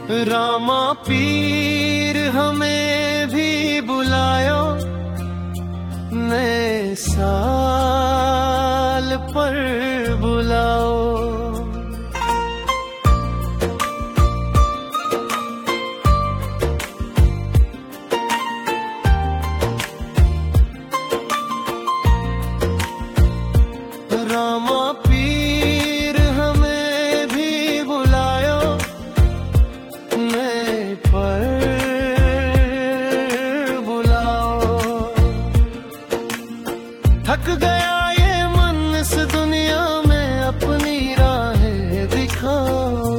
रामा पीर हमें भी बुलायो, नए साल पर बुलाओ। रामा पीर हमें भी बुलायो, नए पर बुलाओ। थक गया ये मन इस दुनिया में, अपनी राहें दिखाओ।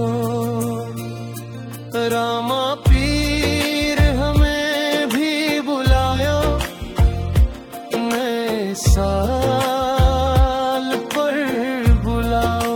रामा पीर हमें भी बुलायो, नए साल पर बुलाओ।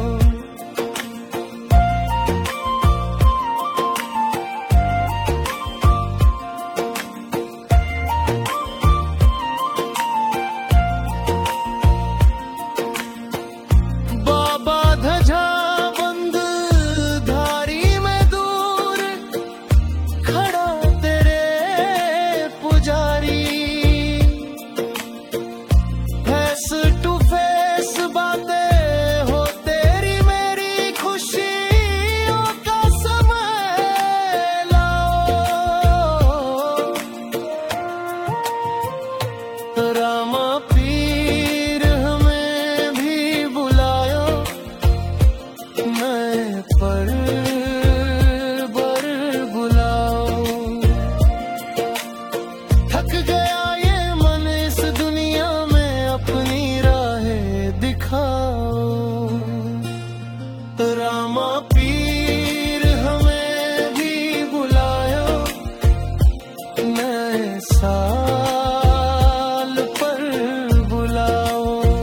बाबा ध्वजा बंद धारी में दूर खड़ा तेरे पुजारी, फेस टू फेस बातें हो तेरी मेरी, खुशियों का समय लाओ। रामा पीर हमें भी बुलायो, नए पर बुलाओ। थक गया ये मन इस दुनिया में, अपनी राहें दिखाओ। रामा पीर हमें भी बुलायो, नए साल पर बुलाओ।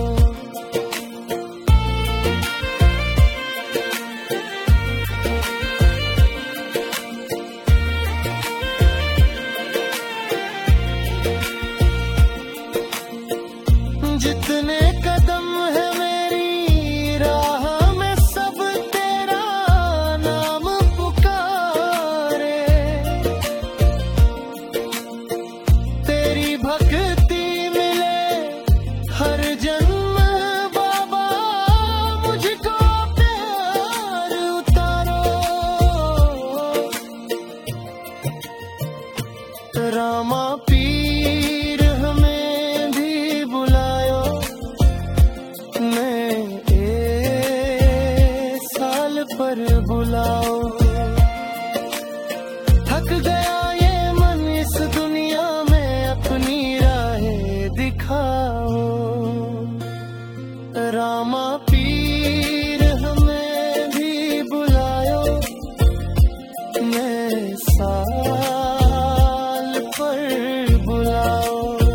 जितने कदम है मेरी राह में, सब तेरा नाम पुकारे। तेरी भक्ति मिले हर जन्म, बाबा मुझको प्यार उतारो। रामा पीर हमें भी बुलायो, नए साल पर बुलाओ। थक गया ये मन इस दुनिया में, अपनी राहें दिखाओ। रामा पीर हमें भी बुलायो, नए साल पर बुलाओ।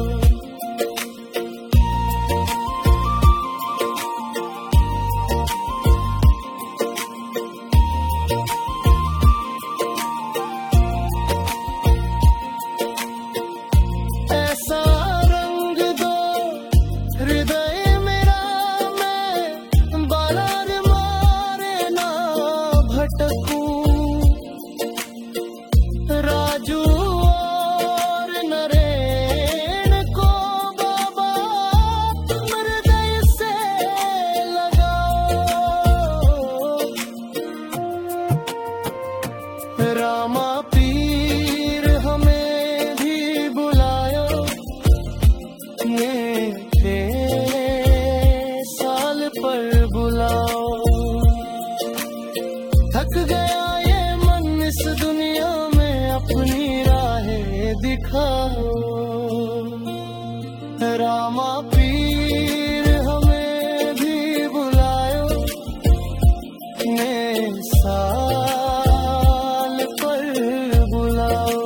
ऐसा रंग दो हृदय मेरा, मैं बालर मारे ना भटकूं। राजू और नरेन को बाबा तुम हृदय से लगाओ। रामा पीर हमें भी बुलायो, नए साल पर बुलाओ। थक गया ये मन इस दुनिया में, अपनी राहें दिखाओ। रामा पीर हमें भी बुलायो, नए साल पर बुलाओ।